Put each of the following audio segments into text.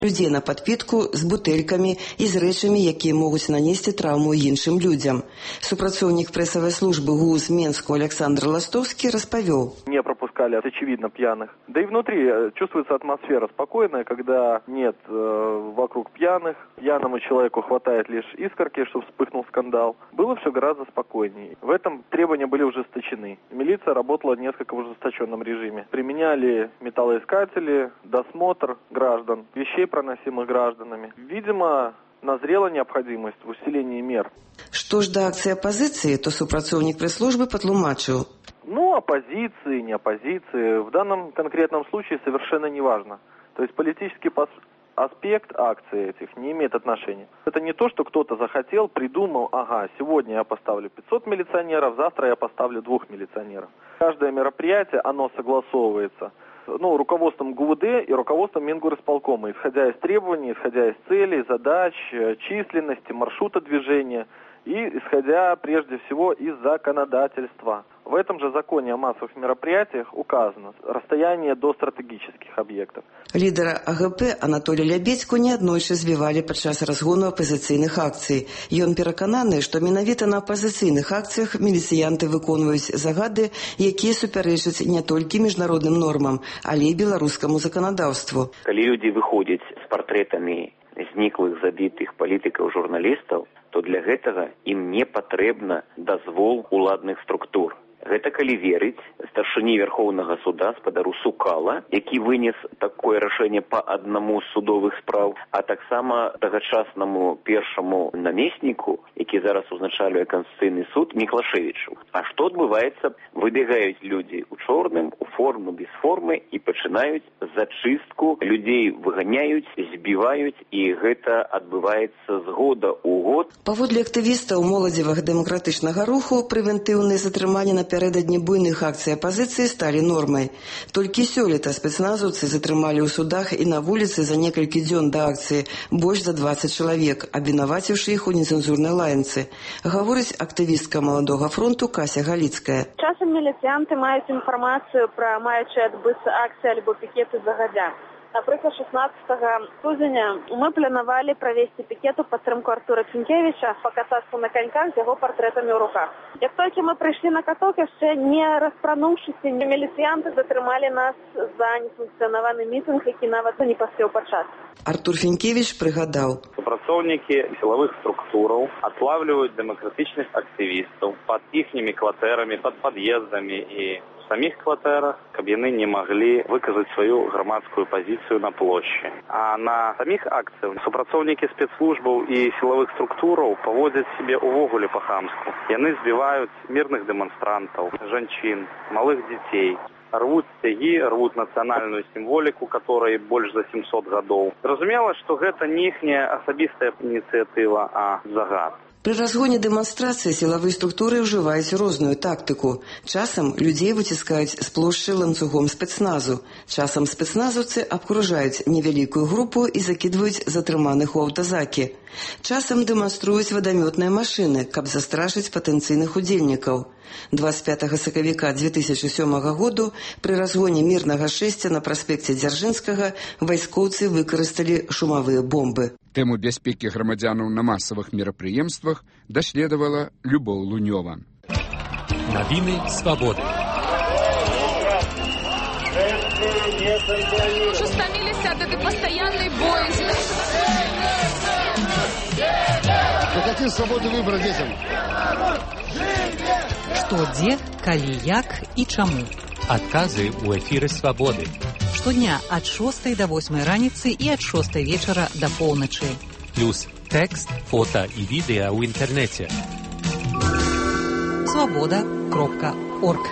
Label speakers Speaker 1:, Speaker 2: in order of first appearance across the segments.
Speaker 1: Людзей на падпітку з бутэлькамі і з рэчамі, якія могуць нанесці траўму іншым людзям. Супрацоўнік прэсавай службы ГУЗ Менску Александр Ластовский распавёл.
Speaker 2: Не пропускали, очевидно, пьяных. Да и внутри чувствуется атмосфера спокойная, когда нет вокруг пьяных. Пьяному человеку хватает лишь искорки, чтобы вспыхнул скандал. Было все гораздо спокойнее. В этом требования были ужесточены. Милиция работала несколько в ужесточенном режиме. Применяли металлоискатели, досмотр граждан, вещей, проносимых гражданами. Видимо, назрела необходимость в усилении мер.
Speaker 1: Што ж да акцыі апазіцыі, то супрацоўнік прэс-службы патлумачыў.
Speaker 2: Оппозиции, не оппозиции, в данном конкретном случае совершенно не важно. То есть политический аспект акции этих не имеет отношения. Это не то, что кто-то захотел, придумал, сегодня я поставлю 500 милиционеров, завтра я поставлю 2 милиционеров. Каждое мероприятие, оно согласовывается руководством ГУВД и руководством Мингорисполкома, исходя из требований, исходя из целей, задач, численности, маршрута движения и исходя прежде всего из законодательства. В этом же законе о массовых мероприятиях указано расстояние до стратегических объектов.
Speaker 1: Лідара АГП Анатолія Лябедзьку неаднойчы збівалі падчас разгону апазіцыйных акцый. Ён перакананы, што менавіта на апазіцыйных акцыях міліцыянты выконваюць загады, якія супярэчаць не толькі міжнародным нормам, але і беларускаму заканадаўству.
Speaker 3: Калі людзі выходзяць з партрэтамі зніклых, забітых палітыкаў, журналістаў, то для гэтага ім не патрэбна дазвол уладных структур. Гэта калі верыць старшыні Верховнага суда спадару Сукала, які вынес такое рашэнне па аднаму з судовых спраў, а таксама тагачаснаму першаму намесніку, які зараз узначалюе Канстытуцыйны суд, Міклашевічу. А што адбываецца? Выбегаюць людзі ў чорным, у форму, без формы і пачынаюць зачыстку. Людзей выганяюць, збіваюць, і гэта адбываецца з года ў год.
Speaker 1: Паводле актывістаў моладзевага дэмакратычнага руху, прэвентыўныя затрыманні напярэдадні буйных акцый апазіцыі сталі нормай. Толькі сёлета спецназаўцы затрымалі ў судах і на вуліцы за некалькі дзён да акцыі больш за 20 чалавек, абвінаваціўшы іх у нецэнзурнай лаянцы. Гаворыць актывістка Маладога фронту Кася Галіцкая.
Speaker 4: Часам міліцыянты маюць інфармацыю пра маючыя адбыцца акцыі альбо пікеты загадзя. Напрыклад, 16 студзеня мы планавалі правесці пікет у падтрымку Артура Фінкевіча па катацтву на каньках з яго партрэтамі ў руках. Як толькі мы прыйшлі на каток, яшчэ не распрануўшыся, міліцыянты затрымалі нас за несанкцыянаваны мітынг, які нават не паспеў пачацца.
Speaker 1: Артур Фінкевіч прыгадаў.
Speaker 5: Супрацоўнікі сілавых структураў атлавліваюць дэмакратычных актывістаў пад іхнімі кватэрамі, пад пад'ездамі і самих кватэрах, каб яны не маглі выказаць сваю грамадскую пазіцыю на плошчы. А на самих акцыях супрацоўнікі спецслужбаў і сілавых структураў паводзяць сябе увогуле па-хамску. Яны збіваюць мірных дэманстрантаў, жанчын, малых дзяцей. Рвуць сцягі, рвуць нацыянальную сімволіку, которой больш за 700 гадоў. Зразумела, што гэта не іхняя асабістая ініцыятыва, а загад.
Speaker 1: Пры разгоне дэманстрацыі сілавыя структуры ўжываюць розную тактыку. Часам людзей выціскаюць з плошчы ланцугом спецназу. Часам спецназаўцы абкружаюць невялікую групу і закідваюць затрыманых у аўтазакі. Часам дэманструюць вадамётныя машыны, каб застрашыць патэнцыйных удзельнікаў. 25 сакавіка 2007 году пры разгоне мірнага шэсця на праспекце Дзяржынскага вайскоўцы выкарысталі шумавыя бомбы.
Speaker 6: Тэму бяспекі грамадзянаў на масавых мерапрыемствах даследавала Любоў Лунёва.
Speaker 7: Навіны свабоды.
Speaker 8: Уже стаміліся ад этой пастаяннай боязі.
Speaker 9: Какие свободы выбора детям?
Speaker 10: Што, дзе, калі, як і чаму.
Speaker 7: Адказы ў эфіры свабоды.
Speaker 10: Штодня ад 6 до 8 раніцы і ад 6 вечара до поўначы.
Speaker 7: Плюс тэкст, фота і відэа ў інтэрнэце.
Speaker 10: Свабода.орг.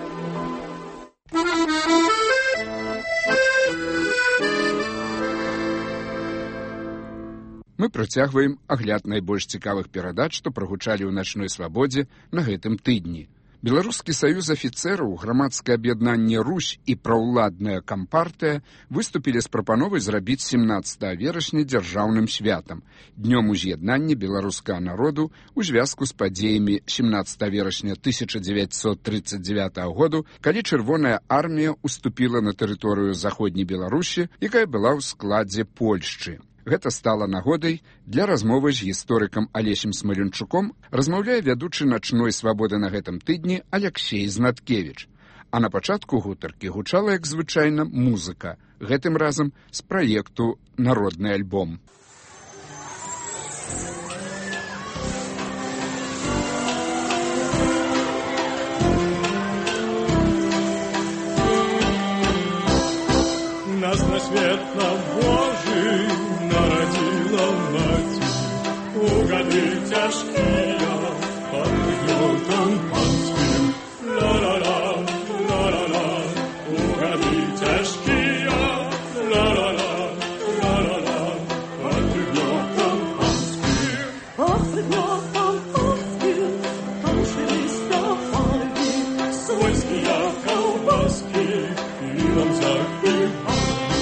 Speaker 6: Мы працягваем агляд найбольш цікавых перадач, што прагучалі ў начной свабодзе на гэтым тыдні. Беларускі саюз афіцэраў, грамадскае аб'яднанне «Русь» і праўладная кампартыя выступілі з прапановай зрабіць 17 верасня дзяржаўным святам, днём уз'яднання беларускага народу ў звязку з падзеямі 17 верасня 1939 году, калі Чырвоная армія уступіла на тэрыторыю заходняй Беларусі, якая была ў складзе Польшчы. Гэта стала нагодай для размовы з гісторыкам Алесем Смаленчуком, размаўляе вядучы начной свабоды на гэтым тыдні Аляксей Знаткевіч. А на пачатку гутаркі гучала, як звычайна, музыка, гэтым разам з праекту «Народны альбом».
Speaker 11: Нас на свет на Божий народила мать, у годы тяжкие под гнетом панским. Ла-ла-ла, ла-ла-ла, у годы тяжкие, ла-ла-ла, ла-ла-ла, под гнетом панским. Под гнетом панским кончились топоры, свойские колбаски и нам закипали.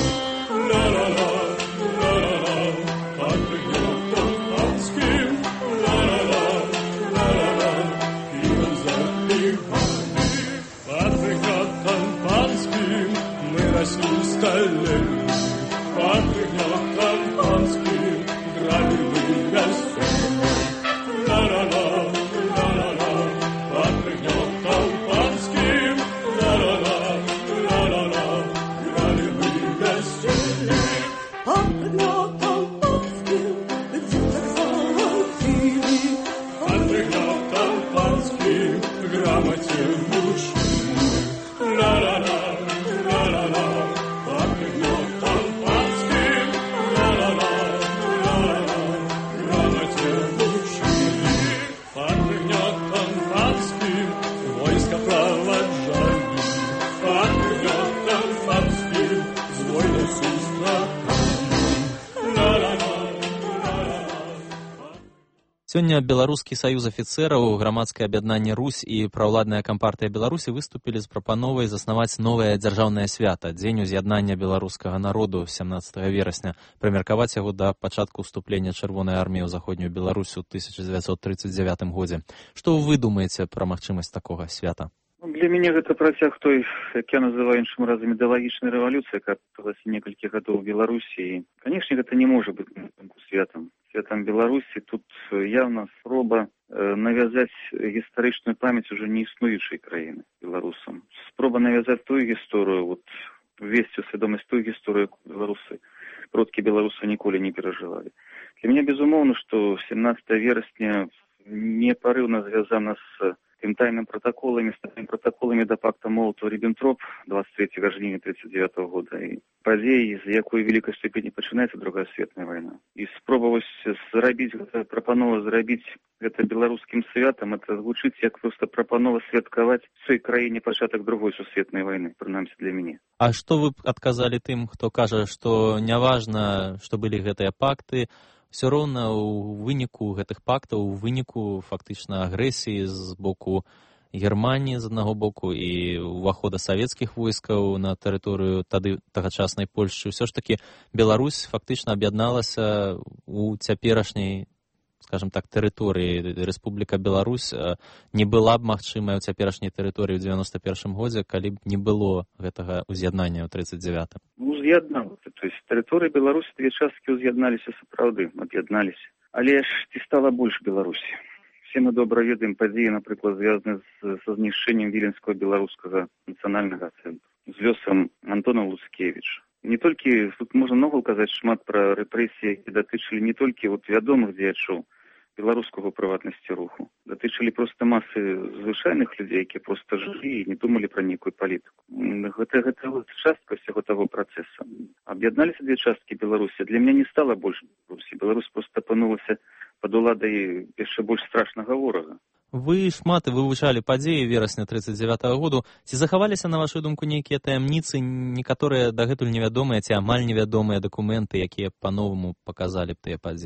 Speaker 12: Сёння Беларускі саюз афіцэраў, грамадскае аб'яднанне «Русь» і праўладная кампартыя Беларусі выступілі з прапановай заснаваць новае дзяржаўнае свята, дзень уз'яднання беларускага народу 17 верасня, прымеркаваць яго да пачатку ўступлення Чырвонай арміі ў заходнюю Беларусь у 1939 годзе. Што вы думаеце пра магчымасць такога свята?
Speaker 13: Для мяне гэта працяг той, як я называю іншым разам, ідэалагічнай рэвалюцыі, якая адбылася некалькі гадоў у Беларусі. Канешне, гэта не можа быць святам. Святам Беларусі тут явна спроба навязаць гістарычную памяць уже не існуючай краіны беларусам. Спроба навязаць тую гісторыю, увесці ў свядомасць тую гісторыю, якую беларусы, продкі беларусы ніколі не перажывалі. Для мяне безумоўна, што 17 верасня непарыўна звязана з тым тайным протоколами, с тайным протоколами до пакта Молотова-Риббентроп 23 жніўня 1939 года. І падзеі, з якой великай ступені пачынаецца Другая светная вайна. І спробаваць зрабіць гэта, прапанова зрабіць гэта беларускім святам, это гучыць як проста прапанова святкаваць в сваёй краіне пачатак Другой сусветнай вайны, прынамсі для мяне.
Speaker 12: А што вы адказалі тым, хто кажа, што няважна, што былі гэтыя пакты, все роўна ў выніку гэтых пактаў, у выніку фактычна агрэсіі з боку Германіі з аднаго боку і ўвахода савецкіх войскаў на тэрыторыю тады тагачаснай Польшчы, ўсё ж такі Беларусь фактычна аб'ядналася у цяперашняй, скажем так, тэрыторыі. Рэспубліка Беларусь не была б магчымая ў цяперашняй тэрыторыі ў 91 годзе, калі б не было гэтага ўз'яднання ў 39-м.
Speaker 13: Уз'ядналася. То есть тэрыторыя Беларусі, две часткі ўз'ядналіся сапраўды, аб'ядналіся. Але ж ці стала больш Беларусі? Все мы добра ведаем падзеі, напрыклад, звязаныя са знішчэннем Віленскага беларускага нацыянальнага цэнтру, з лёсам Антона Луцкевіча. Не толькі, тут можна много казаць шмат пра рэпрэсіі, які датычылі не толькі вядомых дзеячоў беларускага прыватнасці руху, датычылі проста масы звычайных людзей, якія проста жылі і не думалі пра нейкую палітыку. Гэта частка ўсяго таго працэса. Аб'ядналіся две часткі Беларусі. Для мяне не стала больш Беларусі. Беларусь проста апынулася пад уладай яшчэ больш страшнага ворага.
Speaker 12: Вы шмат вывучалі падзеі верасня 39-го году. Ці захаваліся, на вашу думку, нейкія таямніцы, некаторыя дагэтуль невядомыя ці амаль невядомыя дакументы, якія па-новаму паказалі б тыя падзеі?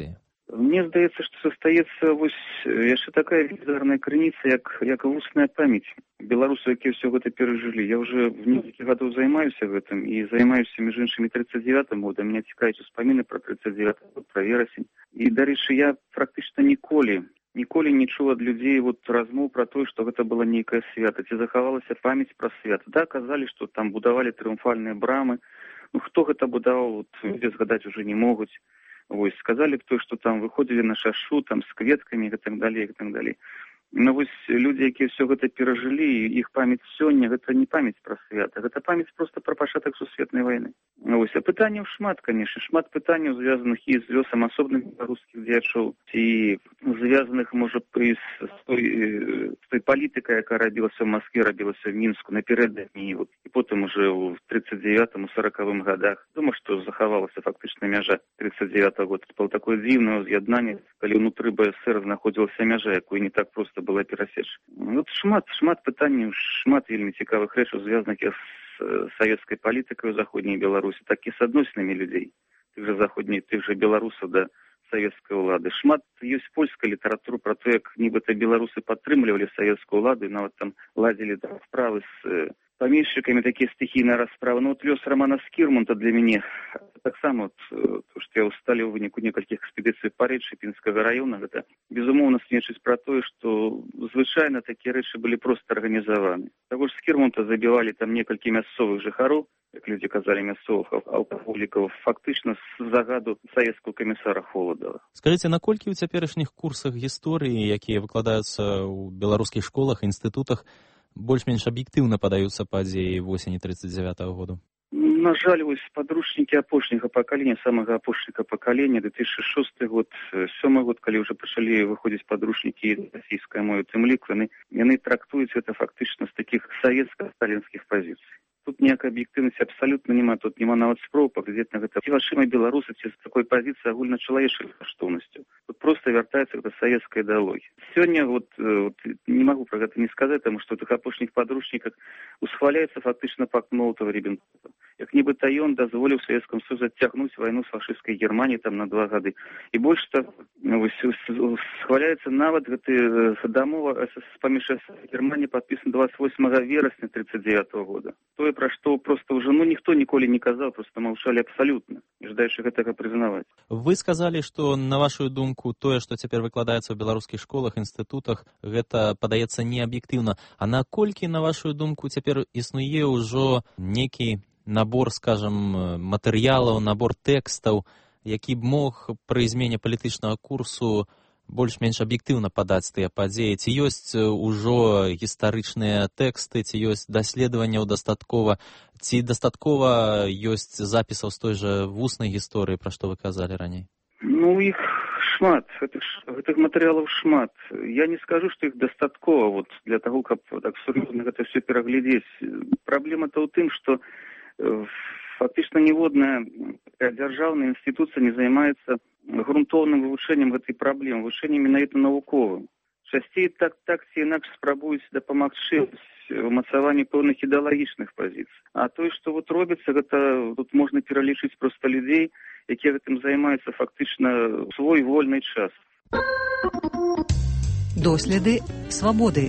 Speaker 13: Мне здаецца, што застаецца яшчэ такая велізарная крыніца, як вусная памяць беларусаў, якія ўсё гэта перажылі. Я ўжо в некалькі гадоў займаюся гэтым і займаюся, між іншымі, 39-м годам. Меня цікавяць успаміны пра 39-й год, пра верасень. І, дарэчы, я практычна ніколі не чуў ад людзей размоў пра тое, што гэта была нейкая свята, ці захавалася памяць пра свята. Да, казалі, што там будавалі трыумфальныя брамы. Хто гэта будаваў, людзі згадаць уже не могуць. Сказалі б то, што там выходзілі на шашу там з кветкамі і так далей, і так далей. Но людзі, якія ўсё гэта перажылі, іх памяць сёння, гэта не памяць пра свята, гэта памяць проста пра пачатак сусветнай вайны. А пытанняў шмат, канешне, шмат пытанняў, звязаных і з лёсам асобных беларускіх дзеячоў, ці звязаных, можа, з той палітыкай, якая рабілася ў Маскве, рабілася ў Мінску напярэдадні, і потым уже ў 39-м, у 40-м годах. Думаю, што захавалася фактычна мяжа 39-го года. Было такое дзіўнае з'яднанне, калі ўнутры БСР знаходзілася мяжа, якую не так проста было перасечь. Шмат пытанняў, шмат вельмі цікавых рэчаў, звязаных з савецкай палітыкай у заходняй Беларусі, так і з адносінамі людзей, тых жа беларусаў да савецкай улады. Шмат ёсць польская літаратура пра то, як нібыта беларусы падтрымлівалі савецкую уладу, і нават там ладзілі справы з памешчыкамі, такія стыхійныя расправы. Лёс Рамана Скірмонта для мяне таксама, то, што я ўсталі ў выніку некалькіх экспедыцый па рэчы Пінскага раёна, гэта, безумоўна, сведчыць пра тое, што звычайна такія рэчы былі проста арганізаваны. Таго ж Скірмонта забівалі там некалькі мясцовых жыхароў, як людзі казалі, мясцовых алкаголікаў, фактычна з загаду савецкага камісара Холадава.
Speaker 12: Скажыце, наколькі ў цяперашніх курсах гісторыі, якія выкладаюцца ў беларускіх школах і інстытутах, больш-менш аб'ектыўна падаюцца падзеі восені 39-го году?
Speaker 13: На жаль, падручнікі апошняга пакалення, самага апошняга пакалення, 2006 год, 2007 год, калі ўжо пачалі выходзіць падручнікі расійскай мовы, тым ліку, яны трактуюць гэта фактычна з такіх савецка-сталінскіх пазіцый. Тут ніякай аб'ектыўнасці абсалютна няма, тут няма нават спроб паглядзець на гэта ці вашымі беларусы, ці з такой пазіцыі агульначалавечай каштоўнасцю. Тут проста вяртаецца да савецкай ідэалогіі. Сёння не магу пра гэта не сказаць, таму што ў тых апошніх падручніках усхваляецца фактычна пакт Молотава-Ріббентропа. Як нібыта ён дазволіў Савецкаму Союзу адцягнуць вайну з фашысцкай Германіяй там на 2 гады. І больш так схваляецца нават гэты дамова паміж Германіяй падпісана 28 верасня 39-го года. Тое, пра што проста ўжо ніхто ніколі не казаў, проста маўчалі абсалютна, не жадаючы гэтага прызнаваць.
Speaker 12: Вы сказалі, што, на вашу думку, тое, што цяпер выкладаецца ў беларускіх школах, інстытутах, гэта падаецца неаб'ектыўна. А наколькі, на вашу думку, цяпер існуе ўжо некі набор, скажам, матэрыялаў, набор тэкстаў, які б мог пры змене палітычнага курсу больш-менш аб'ектыўна падаць тыя падзеі? Ці ёсць ужо гістарычныя тэксты, ці ёсць даследаванняў дастаткова, ці дастаткова ёсць запісаў з той жа вуснай гісторыі, пра што вы казалі раней?
Speaker 13: Іх шмат, гэтых матэрыялаў шмат. Я не скажу, што іх дастаткова для таго, каб так сур'ёзна гэта ўсё пераглядзець. Праблема-то ў тым, што фактычна ніводная дзяржаўная інстытуцыя не займаецца грунтоўным вывучэннем гэтай праблемы, вывучэннем менавіта навуковым. Часцей так ці інакш спрабуюць дапамагчы умацаванню пэўных ідэалагічных пазіцый. А тое, што робіцца, гэта тут можна пералічыць проста людзей, якія гэтым займаюцца фактычна ў свой вольны час.
Speaker 10: Доследы свабоды.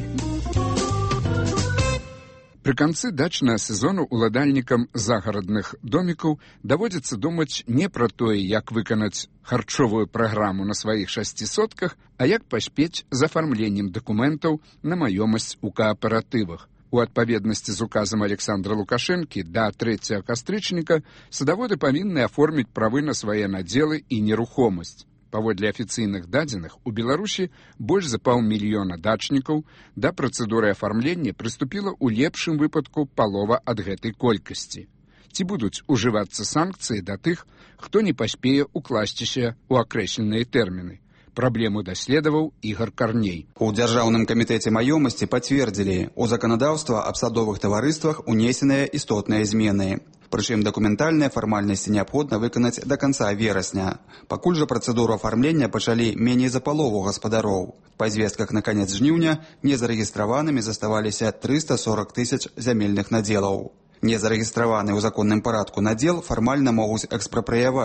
Speaker 6: Пры канцы дачнага сезону уладальнікам загарадных домікаў даводзіцца думаць не пра тое, як выканаць харчовую праграму на сваіх 6 сотках, а як паспець з афармленнем дакументаў на маёмасць у кааператывах. У адпаведнасці з указам Александра Лукашэнкі да 3 кастрычніка садаводы павінны аформіць правы на свае надзелы і нерухомасць. Паводле афіцыйных дадзеных, у Беларусі больш за 500 000 дачнікаў да працэдуры афармлення прыступіла ў лепшым выпадку палова ад гэтай колькасці. Ці будуць ужывацца санкцыі да тых, хто не паспее укласціся ў акрэсленыя тэрміны? Праблему даследаваў Ігар Карней.
Speaker 14: У Дзяржаўным камітэце маёмасці пацвердзілі, у заканадаўства аб садовых таварыствах унесеныя істотныя змены. Прычым дакументальныя фармальнасці неабходна выканаць да канца верасня. Пакуль жа працэдуру афармлення пачалі меней за палову гаспадароў. Па звестках на канец жніўня незарэгістраванымі заставаліся 340 000 зямельных надзелаў. Незарэгістраваны ў законным парадку надзел фармальна могуць экспрапрыяваць.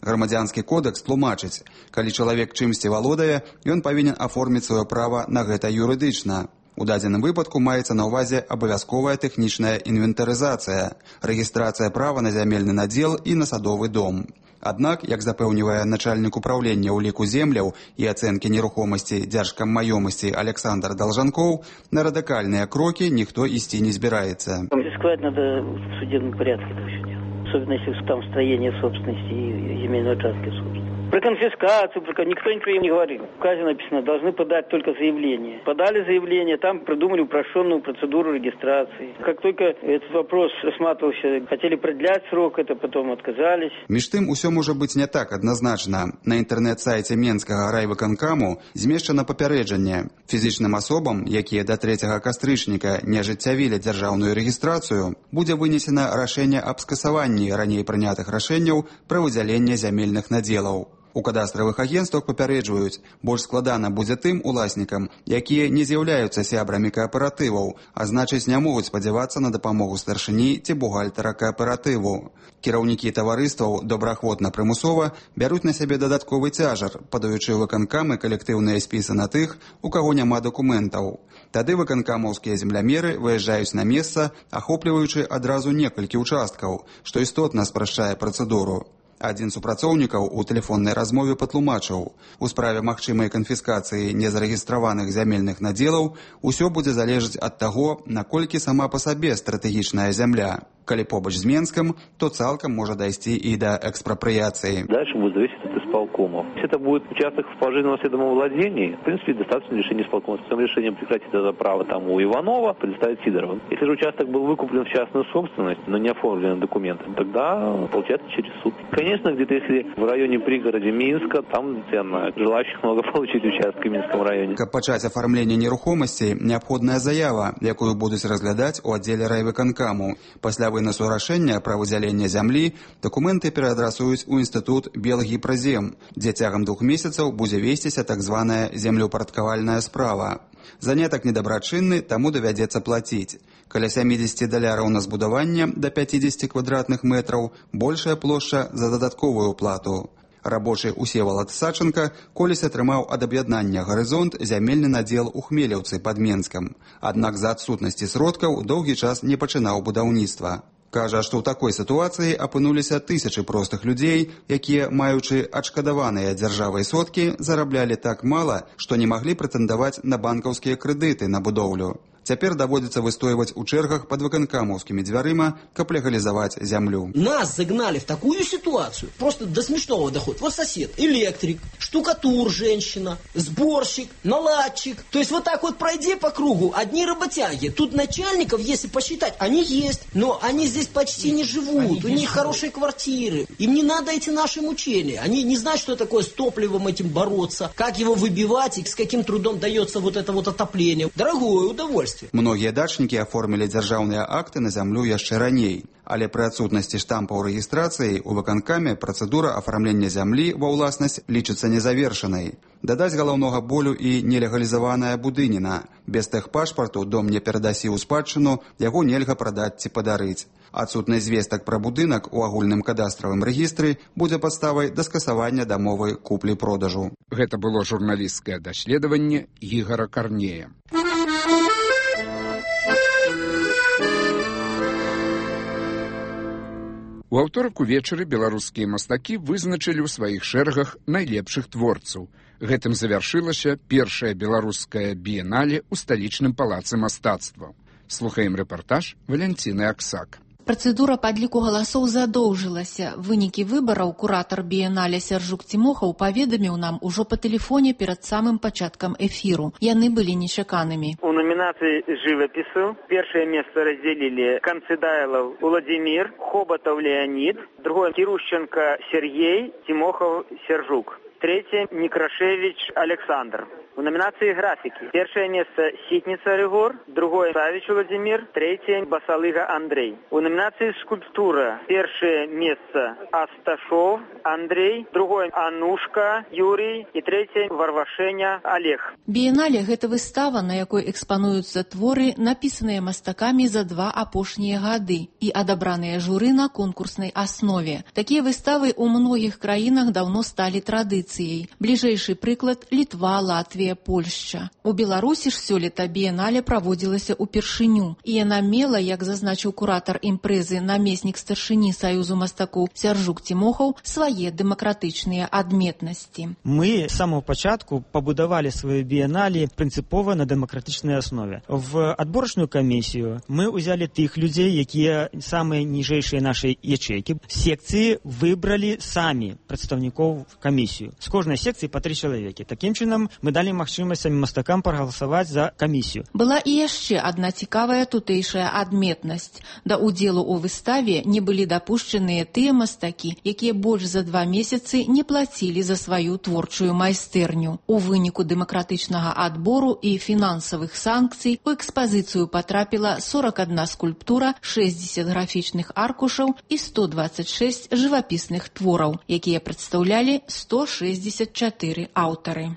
Speaker 14: Грамадзянскі кодэкс тлумачыць, калі чалавек чымсьці валодае, ён павінен аформіць сваё права на гэта юрыдычна. У дадзеным выпадку маецца на ўвазе абавязковая тэхнічная інвентарызацыя, рэгістрацыя права на зямельны надзел і на садовы дом. Аднак, як запэўнівае начальнік управлення ўліку земляў і ацэнкі нерухомасці Дзяржкаммаёмасці Александр Должанков, на радыкальныя крокі ніхто ісці не збіраецца.
Speaker 15: Конфисковать надо в судебном порядке это все делать. Особенно если там строение собственности и земельного участка собственности. Про конфискацию, никто ничего им не говорил. В указе написано, должны подать только заявление. Подали заявление, там придумали упрощенную процедуру регистрации. Как только этот вопрос рассматривался, хотели продлять срок, это потом отказались.
Speaker 14: Між тым, усё можа быць не так адназначна. На інтэрнэт-сайце Менскага райвыканкаму змешчана папярэджанне. Фізічным асобам, якія да 3 кастрычніка не ажыццявілі дзяржаўную рэгістрацыю, будзе вынесена рашэнне аб скасаванні раней прынятых рашэнняў пра выдзяленне зямельных надзелаў. У кадастравых агенствах папярэджваюць, больш складана будзе тым уласнікам, якія не з'яўляюцца сябрамі кааператываў, а значыць не могуць спадзявацца на дапамогу старшыні ці бухгалтара кааператыву. Кіраўнікі таварыстваў добраахвотна-прымусова бяруць на сябе дадатковы цяжар, падаючы выканкамы калектыўныя спісы на тых, у каго няма дакументаў. Тады выканкамаўскія землямеры выязджаюць на месца, ахопліваючы адразу некалькі участкаў, што істотна спрашчае працэдуру. Адзін з супрацоўнікаў у тэлефоннай размове патлумачыў, у справе магчымай канфіскацыі незарэгістраваных зямельных надзелаў усё будзе залежаць ад таго, наколькі сама па сабе стратэгічная зямля. Калі побач з Менском, то цалкам можа дайсці і да экспропрыяцыі.
Speaker 16: Дальше будет зависеть от исполкомов. Если это будет участок в положительном наследовом владении, в принципе, достаточно решения исполкома. С этим решением прекратить это право там у Иванова, предоставить Сидорову. Если же участок был выкуплен в частную собственность, но не оформлен документом, тогда получается через суд. Конечно, где-то если в районе пригороде Минска, там ценно. Желающих много получить участки в Минском районе.
Speaker 14: Каб пачаць афармленне нерухомасці, неабходная заява, якую будуць разглядаць у аддзеле райвыканкаму. Пасля вынасу рашэння пра выдзяленне зямлі дакументы пераадрасуюць у інстытут Белгіпразем, дзе цягам 2 месяцаў будзе весціся так званая землеўпарадкавальная справа. Занятак недабрачынны, таму давядзецца плаціць. Каля $70 на збудаванне да 50 квадратных метраў, большая плошча за дадатковую плату. Рабочы Усевалад Саченко колісь атрымаў ад аб'яднання «Гарызонт» зямельны надзел у Хмелеўцы пад Менскам. Аднак з-за адсутнасці сродкаў доўгі час не пачынаў будаўніцтва. Кажа, што ў такой сітуацыі апынуліся тысячы простых людзей, якія, маючы адшкадаваныя дзяржавай сродкі, зараблялі так мала, што не маглі прэтэндаваць на банкаўскія крэдыты на будоўлю. Цяпер даводзіцца выстойваць у чэргах пад выканкамаўскімі дзвярыма, каб легалізаваць зямлю.
Speaker 17: Нас загнали в такую ситуацию, просто до смешного доходит. Вот сосед, электрик, штукатур женщина, сборщик, наладчик. То есть вот так вот пройди по кругу, одни работяги. Тут начальников, если посчитать, они есть, но они здесь почти не живут, у них хорошие квартиры. Им не надо эти наши мучения. Они не знают, что такое с топливом этим бороться, как его выбивать и с каким трудом дается вот это вот отопление. Дорогое удовольствие.
Speaker 14: Многія дачнікі аформілі дзяржаўныя акты на зямлю яшчэ раней, але пры адсутнасці штампаў рэгістрацыі у выканкаме працэдура афармлення зямлі ва ўласнасць лічыцца незавершанай. Дадаць галаўнога болю і нелегалізаваная будыніна. Без тэхпашпарту дом не перадасі ў спадчыну, яго нельга прадаць ці падарыць. Адсутнасць звестак пра будынак у агульным кадастравым рэгістры будзе падставай да скасавання дамовы куплі-продажу.
Speaker 6: Гэта было журналісцкае даследаванне Ігора Карнея. У аўторак увечары беларускія мастакі вызначылі ў сваіх шэрагах найлепшых творцаў. Гэтым завяршылася першае беларускае біенале ў сталічным палацы мастацтваў. Слухаем рэпартаж Валянціны Аксак.
Speaker 18: Працэдура падліку галасоў задоўжылася. Вынікі выбараў куратар біенале Сяржук Цімохаў паведаміў нам ужо па тэлефоне перад самым пачаткам эфіру. Яны былі нечаканымі.
Speaker 15: У номинации живопису первое место разделили Канцедайлов Владимир, Хоботов Леонид, другое Кирущенко Сергей, Тимохов Сержук. Третье Некрашевич Александр. У номинации графики. Первое место Ситница Ригор, другое Савич Владимир, третье Басалыга Андрей. У номинации скульптура. Первое место Асташов Андрей, другое Анушка Юрий и третье Варвашеня Олег.
Speaker 18: Бієнале – гэта выстава, на якой экспануюцца творы, напісаныя мастакамі за 2 апошнія гады і адабраныя журы на конкурснай аснове. Такія выставы ў многіх краінах даўно сталі традыцыяй. Бліжэйшы прыклад – Літва, Латвія, Польшча. У Беларусі ж сёлета біенале праводзілася ўпершыню, і яна мела, як зазначыў куратар імпрэзы, намеснік старшыні Саюзу мастакоў Сяржук Цімохаў, свае дэмакратычныя адметнасці.
Speaker 19: Мы з самого пачатку пабудавалі сваю біенале прынцыпова на дэмакратычнай аснове. В адборачную камісію мы ўзялі тых людзей, якія самыя ніжэйшыя нашай ячэйкі. Секцыі выбралі самі прадстаўнікоў камісію. З кожнай секцыі па 3 чалавекі. Такім чынам мы далі магчымасць самім мастакам прагаласаваць за камісію.
Speaker 18: Была і яшчэ адна цікавая тутэйшая адметнасць. Да ўдзелу ў выставе не былі дапушчаныя тыя мастакі, якія больш за 2 месяцы не плацілі за сваю творчую майстэрню. У выніку дэмакратычнага адбору і фінансавых санкцый у экспазіцыю патрапіла 41 скульптура, 60 графічных аркушаў і 126 жывапісных твораў, якія прадстаўлялі 164 аўтары.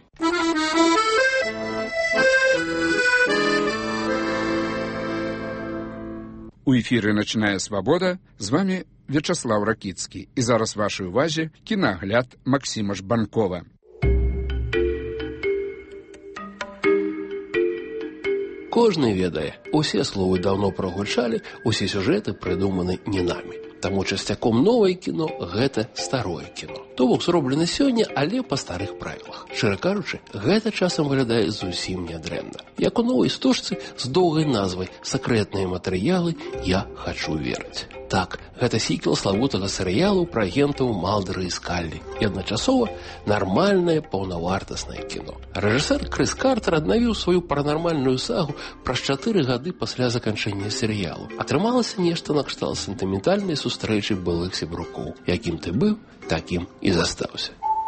Speaker 6: У эфіры «Начная свабода» з вами Вячаслав Ракіцкі. І зараз вашай увазе кінагляд Максіма Жбанкова.
Speaker 20: Кожны ведае, усе словы даўно прагучалі, усе сюжэты прыдуманы не намі. Таму часцяком новае кіно – гэта старое кіно. То бок зроблена сёння, але па старых правілах. Шчыра кажучы, гэта часам выглядае зусім нядрэнна. Як у новай стужцы з доўгай назвай «Сакрэтныя матэрыялы. Я хачу верыць». Так, гэта сіквел славутага серыялу пра агентаў Малдера і Скаллі і адначасова нармальнае паўнавартаснае кіно. Рэжысэр Крыс Картер аднавіў сваю паранармальную сагу праз 4 гады пасля заканчэння серыялу. Атрымалася нешта накшталт сентыментальнай сустрэчы былых сябрукоў. Якім ты быў, такім і застаўся.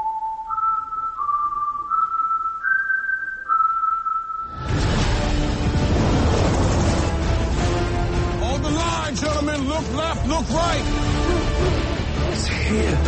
Speaker 11: Gentlemen, look left, look right. It's here.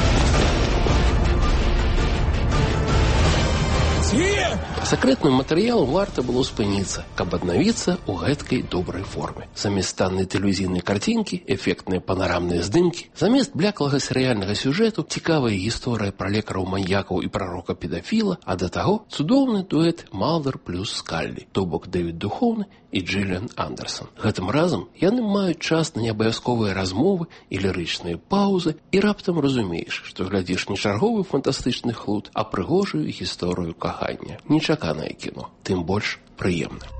Speaker 11: It's here.
Speaker 20: Сакрэтным матэрыялам варта было спыніцца, каб аднавіцца ў гэткай добрай форме. Замест таннай тэлевізійнай карцінкі, эфектныя панарамныя здымкі, замест бляклага серыяльнага сюжэту, цікавая гісторыя пра лекараў-маньякаў і прарока-педафіла, а да таго цудоўны дуэт Малдер плюс Скаллі, то бок Дэвід Духоўны і Джиллиан Андерсон. Гэтым разам яны маюць час на неабавязковыя размовы і лірычныя паўзы, і раптам разумееш, што глядзіш не чарговы фантастычны хлуд, а прыгожую гісторыю кахання. Нечаканае кіно, тым больш прыемна.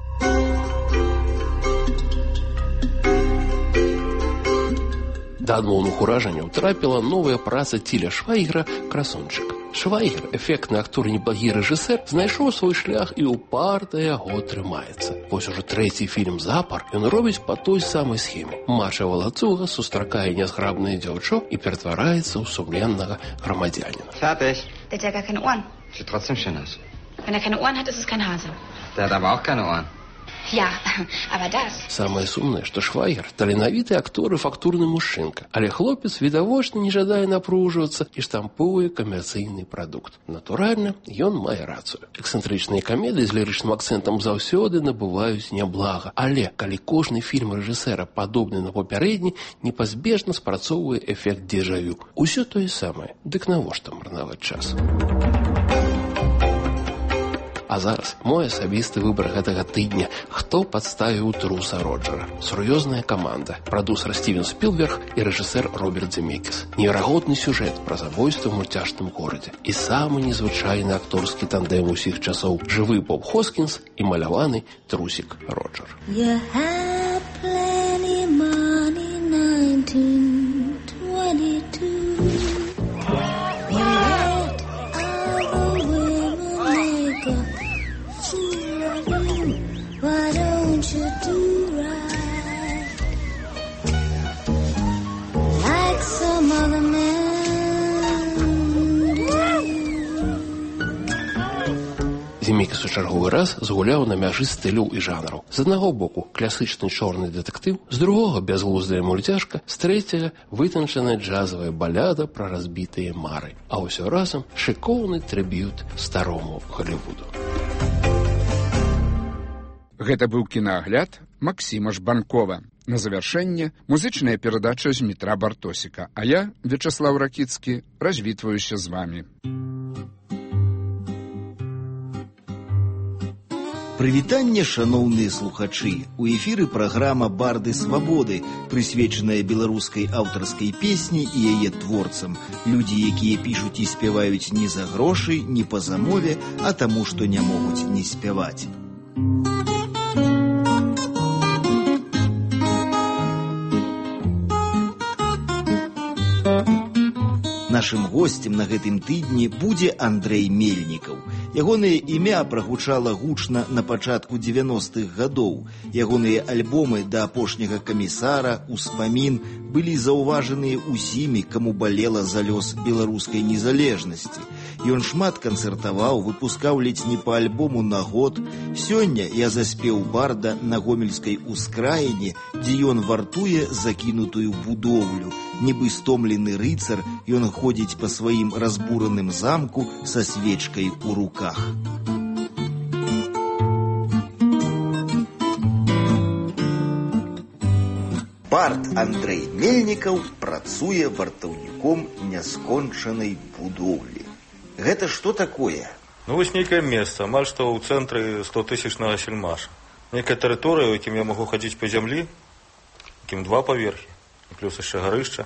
Speaker 20: Да адмоўных уражанняў трапіла новая праца Тіля Швайгера «Красунчык». Швайгер, эфектны актор і неблагі рэжысэр, знайшоў свой шлях і ўпарта яго трымаецца. Вось ужо 3-й фільм запар ён робіць па той самай схеме. Мача Валацуга сустракае нязграбнае дзяўчо і ператвараецца ў сумленнага грамадзяніна.
Speaker 21: Fertig. Der hat ja gar keine Ohren. Sieht trotzdem schön aus. Wenn er keine Ohren hat, ist es kein Hase. Der hat aber auch keine Ohren. Ja, aber das...
Speaker 20: Самае сумнае, што Швайгер – таленавіты актор і фактурны мужчынка, але хлопец відавочна не жадае напружвацца і штампуе камерцыйны прадукт. Натуральна, ён мае рацыю. Эксцэнтрычныя камедыі з лірычным акцэнтам заўсёды набываюць няблага, але калі кожны фільм рэжысэра падобны на папярэдні, непазбежна спрацоўвае эфект дзежавю. Усё тое самае, дык навошта марнаваць час? А зараз мой асабісты выбар гэтага тыдня. Хто падставіў труса Роджера? Сур'ёзная каманда. Прадусер Стівен Спілберг і рэжысэр Роберт Земекіс. Неверагодны сюжэт пра забойства ў мульцяшным горадзе. І самы незвычайны акторскі тандем усіх часоў. Жывы Боб Хоскінс і маляваны трусік Роджер.
Speaker 11: You had plenty money 1922. Why don't you do right like some other men do?
Speaker 20: Земекіс у чарговы раз згуляў на мяжы стыляў і жанраў. З аднаго боку класычны чорны дэтэктыў, з другога бязглуздая мульцяшка, з трэцяга вытанчаная джазавая баляда пра разбітыя мары, а ўсё разам шыкоўны трыб'ют старому Голлівуду.
Speaker 6: Гэта быў кінаагляд Максіма Жбанкова. На завяршэнне музычная перадача з Дмітра Бартосіка, а я, Вячаслаў Ракіцкі, развітваюся з вамі.
Speaker 2: Прывітанне, шаноўныя слухачы! У эфіры праграма «Барды свабоды», прысвечаная беларускай аўтарскай песні і яе творцам. Людзі, якія пішуць і спяваюць не за грошы, не па замове, а таму, што не могуць не спяваць. Нашым госцем на гэтым тыдні будзе Андрэй Мельнікаў. Ягонае імя прагучала гучна на пачатку 90-х гадоў. Ягоныя альбомы «Да апошняга камісара», «Успамін» былі заўважаныя ўсімі, каму балела за лёс беларускай незалежнасці. Ён шмат канцэртаваў, выпускаў ледзь не па альбому на год. Сёння я заспеў барда на гомельскай ускраіне, дзе ён вартуе закінутую будоўлю. Нібы стомлены рыцар, ён ходзіць па сваім разбураным замку са свечкай у руках. Бард Андрэй Мельнікаў працуе вартаўніком няскончанай будоўлі. Гэта што такое?
Speaker 22: Ну, вось нейкае месца, амаль што ў цэнтры 100-тысячнага сельмаша. Нейкая тэрыторыя, у якім я магу хадзіць па зямлі, якім 2 паверхі, плюс яшчэ гарышча.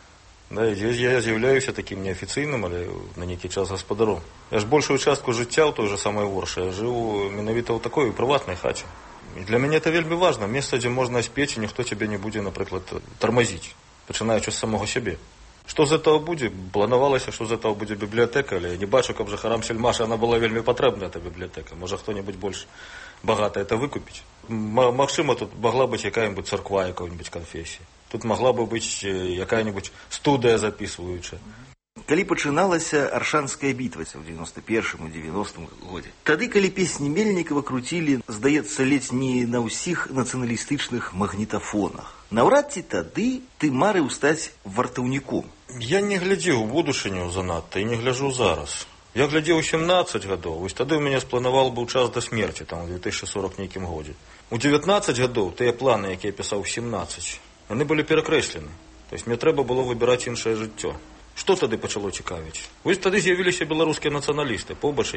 Speaker 22: Да, і я з'яўляюся такім неафіцыйным, але на нейкі час гаспадаром. Я ж большую частку жыцця ў той жа самай Воршы, я жыў менавіта ў такой прыватнай хаце. І для мяне это вельмі важна, месца, дзе можна спець, і ніхто цябе не будзе, напрыклад, тармазіць, пачынаючы з самого сябе. Што з этого будзе? Планавалася, што з этого будзе бібліятэка, але я не бачу, каб жыхарам сельмаша она была вельмі патрэбна, эта бібліятэка. Можа, хто-небудзь больш багата это выкупіць. Магчыма, тут магла быць якая-небудзь царква якой-небудзь канфесіі. Тут магла бы быць якая-небудзь студыя запісваючая.
Speaker 2: Калі пачыналася Аршанская бітва ў 91-м і 90-м годзе. Тады, калі песні Мельнікава круцілі, здаецца, ледзь не на ўсіх нацыяналістычных магнітафонах. Наўрад ці тады ты марыў стаць вартаўніком?
Speaker 22: Я не глядзеў у будучыню занадта і не гляджу зараз. Я глядзеў 17 гадоў, вось тады ў мяне спланавал быў час да смерці, там у 2040 нейкім годзе. У 19 гадоў тыя планы, якія пісаў 17, яны былі перакрэслены. То есть мне трэба было выбіраць іншае жыццё. Што тады пачало цікавіць? Вось тады з'явіліся беларускія нацыяналісты, побач,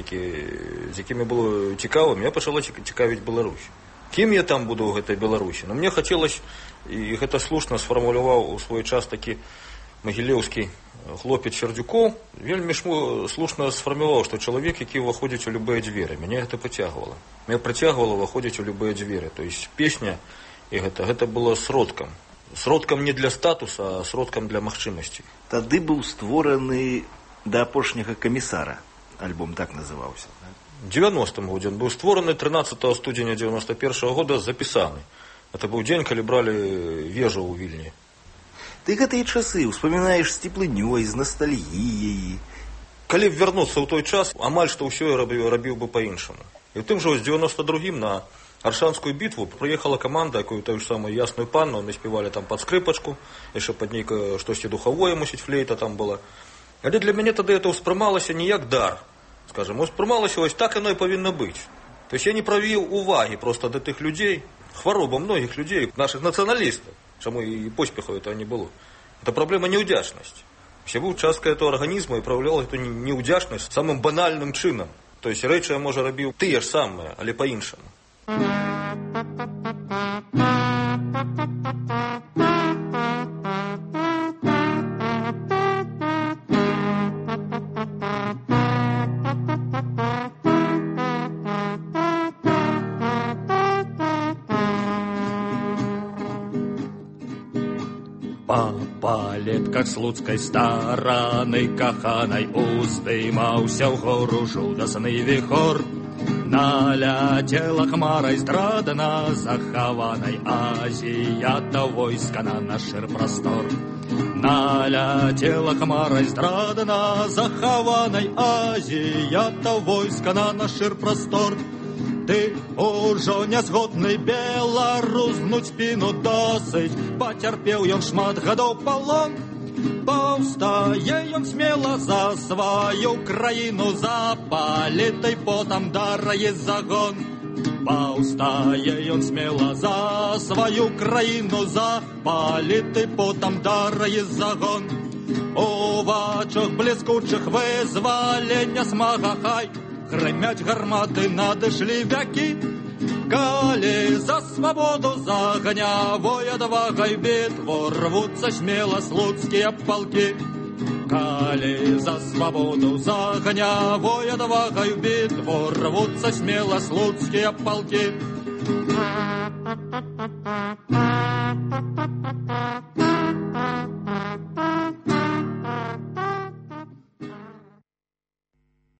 Speaker 22: з якімі было цікавым, я пачала цікавіць Беларусь. Кім я там буду ў гэтай Беларусі? Но мне хацелось, і гэта слушна сфармуляваў у свой час такі магілеўскі хлопец Сердюкоў, вельмі слушна сфармуляваў, што чалавек, які ўваходзіць у любыя дзверы, мяне гэта прыцягвала. Мяне прыцягвала ўваходзіць у любыя дзверы. То есть песня, і гэта было сродкам. Сродкам не для статуса, а сродкам для магчымасцей.
Speaker 2: Тады быў створаны «Да апошняга камісара». Альбом так называўся.
Speaker 22: В 90-м годзе он быў створаны 13 студзеня 91-го года, запісаны. Это быў дзень, калі бралі вежу ў Вільні.
Speaker 2: Ты гэтыя часы ўспамінаеш з цеплынёй, з ностальгіяй.
Speaker 22: Калі б вярнуцца ў той час, амаль што ўсё я рабіў бы па-іншаму. І ў тым жа з 92-м на Аршанскую бітву прыехала каманда, якую тую ж самую Ясную панну, мы спевалі там пад скрыпачку, яшчэ пад нейкае штосьці духавое, мусіць, флейта там была. Але для мяне тады это ўспрымалася не як дар, скажем, ўспрымалася вось так яно і павінна быць. То есть я не правіў увагі просто да тых людзей, хвароба многіх людзей, наших нацыяналістаў, чаму і поспеху этого не было. Это праблема неудзячнасці. Я быў часткай этого арганізма і праяўляў эту неудзячнасць самым банальным чынам. То есть рэчы я, можа, рабіў тыя ж самыя, але па-іншаму.
Speaker 23: По палетках слуцкай стараны каханай уздымаўся ў гору жудасны віхор. Наляцела хмарай здрадана захаванай азіята войска на наш простор. Наляцела хмарай здрадна захаванай азіята войска на наш шир простор. Ты ужо нязгодны беларус, гнуць спіну досыць, пацярпеў ён шмат гадоў палон. Паўстае ён смела за сваю краіну, запалітай потам дарае загон. Паўстае ён смела за сваю краіну, запалітай потам дарае загон. У вачах бліскучых вызвалення смага хай, грымяць гарматы, надышлі вякі. Калі за свабоду, за гнявой адвагай бітву рвуцца смела слуцкія палкі. Калі за свабоду, за гнявой адвагай бітву рвуцца смела слуцкія палкі.